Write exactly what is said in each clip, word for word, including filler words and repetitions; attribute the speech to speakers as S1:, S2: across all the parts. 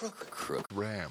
S1: Crook Ram.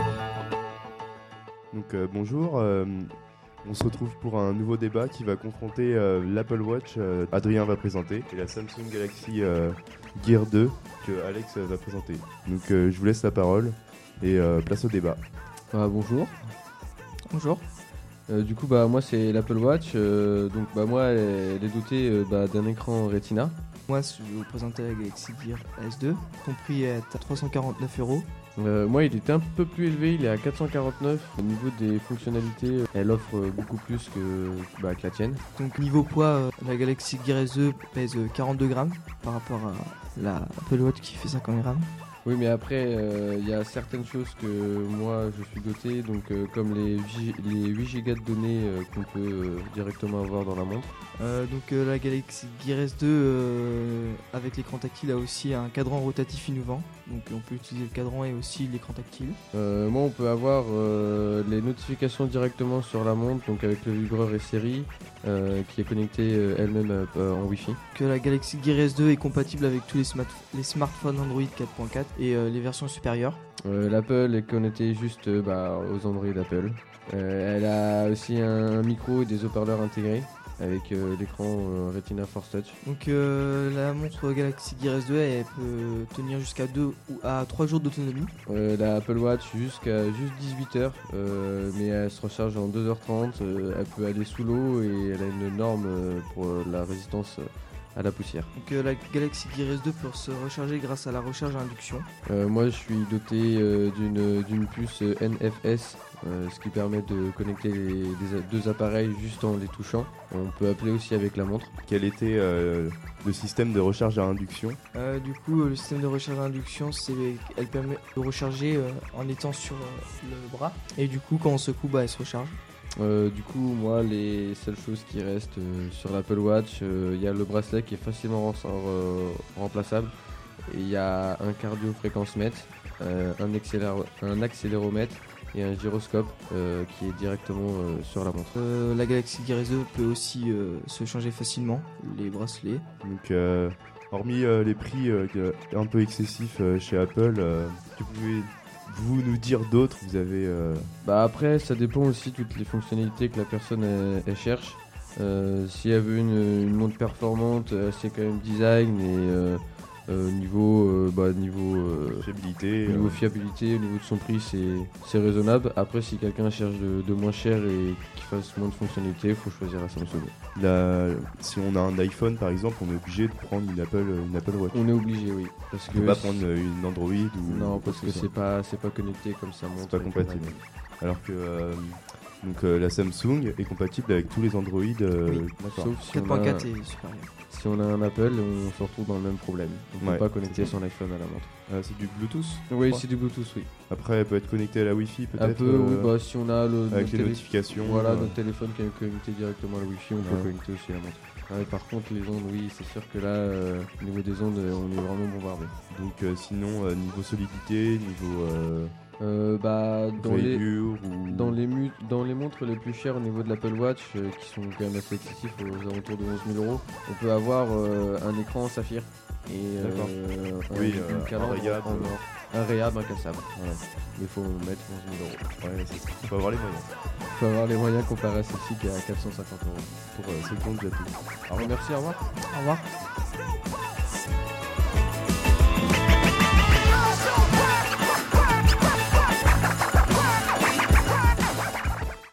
S2: Donc euh, bonjour, euh, on se retrouve pour un nouveau débat qui va confronter euh, l'Apple Watch, euh, Adrien va présenter, et la Samsung Galaxy euh, Gear deux que Alex euh, va présenter. Donc euh, je vous laisse la parole et euh, place au débat.
S3: Ah, bonjour.
S4: Bonjour.
S3: Euh, du coup, bah moi c'est l'Apple Watch. Euh, donc bah moi elle, elle est dotée euh, bah, d'un écran Retina.
S4: Moi, je vais vous présenter la Galaxy Gear S deux. Son prix est à trois cent quarante-neuf euros.
S3: Euh, moi il était un peu plus élevé, il est à quatre cent quarante-neuf. Au niveau des fonctionnalités, elle offre beaucoup plus que, bah, que la tienne.
S4: Donc niveau poids, euh, la Galaxy Gear S deux pèse euh, quarante-deux grammes par rapport à la Apple Watch qui fait cinquante grammes.
S3: Oui, mais après il euh, y a certaines choses que moi je suis doté, donc euh, comme les, G- les huit gigas de données euh, qu'on peut euh, directement avoir dans la montre.
S4: Euh, donc euh, la Galaxy Gear S deux euh, avec l'écran tactile a aussi un cadran rotatif innovant. Donc on peut utiliser le cadran et aussi l'écran tactile.
S3: Euh, moi on peut avoir euh, les notifications directement sur la montre, donc avec le vibreur et série euh, qui est connecté euh, elle-même euh, en Wi-Fi.
S4: Que la Galaxy Gear S deux est compatible avec tous les, smart- les smartphones Android quatre point quatre et euh, les versions supérieures.
S3: Euh, L'Apple est connecté juste euh, bah, aux Android d'Apple. Euh, elle a aussi un, un micro et des haut-parleurs intégrés avec euh, l'écran euh, Retina Force Touch.
S4: Donc euh, la montre Galaxy Gear S deux elle peut tenir jusqu'à deux ou à trois jours d'autonomie.
S3: Euh, la Apple Watch jusqu'à juste dix-huit heures, euh, mais elle se recharge en deux heures trente. Euh, elle peut aller sous l'eau et elle a une norme euh, pour euh, la résistance euh, à la poussière.
S4: Donc euh, la Galaxy Gear S deux peut se recharger grâce à la recharge à induction.
S3: Euh, moi je suis doté euh, d'une d'une puce euh, N F S, euh, ce qui permet de connecter les, les a- deux appareils juste en les touchant. On peut appeler aussi avec la montre.
S2: Quel était euh, le système de recharge à induction?
S4: Euh, du coup euh, le système de recharge à induction c'est, elle permet de recharger euh, en étant sur euh, le bras. Et du coup quand on secoue bah, elle se recharge.
S3: Euh, du coup, moi, les seules choses qui restent euh, sur l'Apple Watch, il y a le bracelet qui est facilement rem- euh, remplaçable. Et il y a un cardio-fréquence-mètre, euh, un, accéléro- un accéléromètre et un gyroscope euh, qui est directement euh, sur la montre.
S4: Euh, la Galaxy Gear S deux peut aussi euh, se changer facilement les bracelets.
S2: Donc euh, hormis euh, les prix euh, que- un peu excessifs euh, chez Apple, euh, que pouvez-vous nous dire d'autres? Vous avez euh,
S3: Bah après, ça dépend aussi de toutes les fonctionnalités que la personne elle, elle cherche. Euh, si elle veut une, une montre performante, assez quand même design et euh, euh, niveau, euh, bah, niveau, euh,
S2: fiabilité.
S3: niveau
S2: euh,
S3: fiabilité, au niveau de son prix, c'est, c'est raisonnable. Après, si quelqu'un cherche de, de moins cher et qui fasse moins de fonctionnalités, il faut choisir la Samsung.
S2: la- si on a un iPhone par exemple, on est obligé de prendre une Apple, une Apple Watch.
S3: On est obligé, oui. Parce
S2: On
S3: que
S2: peut pas prendre une Android ou
S3: non,
S2: quoi
S3: parce
S2: que
S3: que
S2: ce
S3: c'est
S2: soit.
S3: pas, c'est pas connecté comme ça montre.
S2: C'est pas
S3: avec
S2: compatible.
S3: un-
S2: Alors que euh, donc euh, la Samsung est compatible avec tous les Android. euh,
S4: Oui.
S2: D'accord.
S3: Sauf si
S4: quatre
S3: on,
S4: point
S3: a,
S4: quatre est supérieur.
S3: si on a un Apple, on se retrouve dans le même problème. On peut
S2: Ouais,
S3: pas connecter
S2: c'est ça.
S3: son iPhone à la montre.
S2: Euh, c'est du Bluetooth. je
S3: Oui,
S2: crois.
S3: c'est du Bluetooth, oui.
S2: Après, elle peut être connectée à la Wi-Fi peut-être.
S3: Un peu,
S2: euh,
S3: oui, bah, si on a le,
S2: avec
S3: notre
S2: les
S3: télé-
S2: notifications.
S3: Voilà,
S2: euh,
S3: notre téléphone qui est connecté directement à la Wi-Fi, on peut
S2: Ouais.
S3: connecter aussi à la montre. Ouais, par contre, les ondes, oui, c'est sûr que là, euh, au niveau des ondes, euh, on est vraiment bombardé.
S2: Donc euh, sinon, euh, niveau solidité, niveau euh,
S3: Euh, bah, dans les,
S2: rayures ou
S3: dans, les mu- dans les montres les plus chères au niveau de l'Apple Watch, euh, qui sont quand même assez excessifs, aux alentours de onze mille euros, on peut avoir euh, un écran en saphir. Et
S2: D'accord.
S3: euh, un,
S2: Oui,
S3: une
S2: euh,
S3: calandre
S2: un rayable.
S3: en or. Un rayable incassable. Voilà. Mais il faut mettre onze mille euros.
S2: Ouais, c'est ça. Faut avoir les moyens
S3: Il faut avoir les moyens comparé à celle-ci qui est à quatre cent cinquante euros.
S2: pour euh, ceux qui ont déjà tout.
S3: Alors merci, au revoir.
S4: Au revoir.